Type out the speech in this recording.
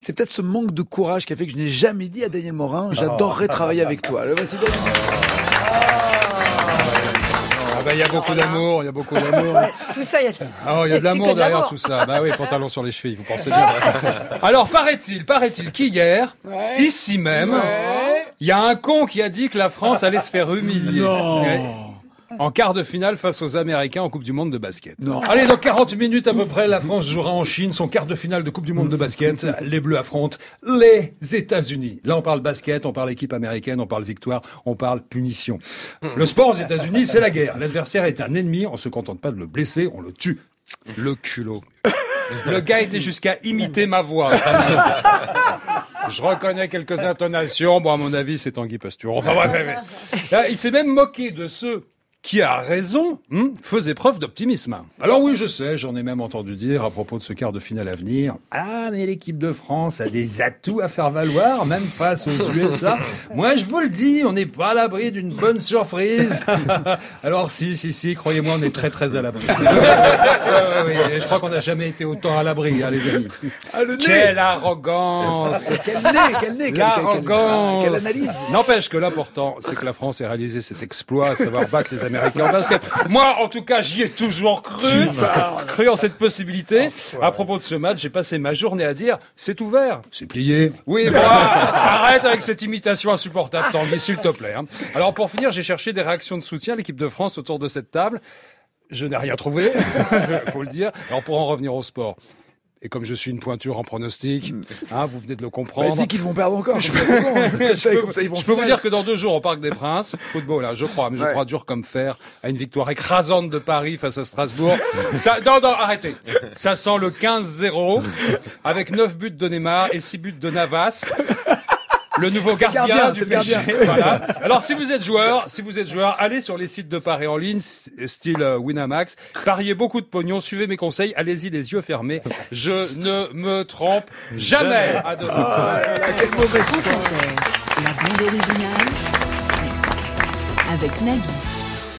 C'est peut-être ce manque de courage qui a fait que je n'ai jamais dit à Daniel Morin, j'adorerais travailler avec toi. Alors, voici Daniel Morin. Il y a beaucoup d'amour, Ouais, tout ça, il y a de l'amour derrière tout ça. Bah oui, pantalon sur les chevilles, vous pensez bien. Alors, paraît-il qu'hier, ici même, il y a un con qui a dit que la France allait se faire humilier. En quart de finale face aux Américains en Coupe du Monde de basket. Allez, dans 40 minutes à peu près, la France jouera en Chine son quart de finale de Coupe du Monde de basket. Les Bleus affrontent les États-Unis. Là, on parle basket, on parle équipe américaine, on parle victoire, on parle punition. Le sport aux États-Unis, c'est la guerre. L'adversaire est un ennemi, on se contente pas de le blesser, on le tue. Le culot. Le gars était jusqu'à imiter ma voix. Je reconnais quelques intonations. Bon, à mon avis, c'est Tanguy Pastureau. Enfin bref. Là, il s'est même moqué de ceux qui a raison, faisait preuve d'optimisme. Alors oui, je sais, j'en ai même entendu dire à propos de ce quart de finale à venir. Ah, mais l'équipe de France a des atouts à faire valoir, même face aux USA. Moi, je vous le dis, on n'est pas à l'abri d'une bonne surprise. Alors si, croyez-moi, on est très très à l'abri. Oui, je crois qu'on n'a jamais été autant à l'abri, les amis. Quelle arrogance! Quel nez, L'arrogance! quelle analyse! N'empêche que l'important, c'est que la France ait réalisé cet exploit, à savoir battre les Américains en basket. Moi, en tout cas, j'y ai toujours cru en cette possibilité. À propos de ce match, j'ai passé ma journée à dire, c'est ouvert, c'est plié. Oui, bon, arrête avec cette imitation insupportable, Tanguy, s'il te plaît. Alors, pour finir, j'ai cherché des réactions de soutien à l'équipe de France autour de cette table. Je n'ai rien trouvé, faut le dire. Alors, pour en revenir au sport. Et comme je suis une pointure en pronostic, vous venez de le comprendre. Dis qu'ils vont perdre encore. Je peux vous dire que dans 2 jours, au Parc des Princes, football, je crois dur comme fer, à une victoire écrasante de Paris face à Strasbourg. Arrêtez. Ça sent le 15-0, avec 9 buts de Neymar et 6 buts de Navas. Le nouveau gardien du PSG. Voilà. Alors, si vous êtes joueur, allez sur les sites de paris en ligne, style Winamax. Pariez beaucoup de pognon, suivez mes conseils, allez-y les yeux fermés. Je ne me trompe jamais. À demain. Quelle mauvaise La bande originale avec Nagui.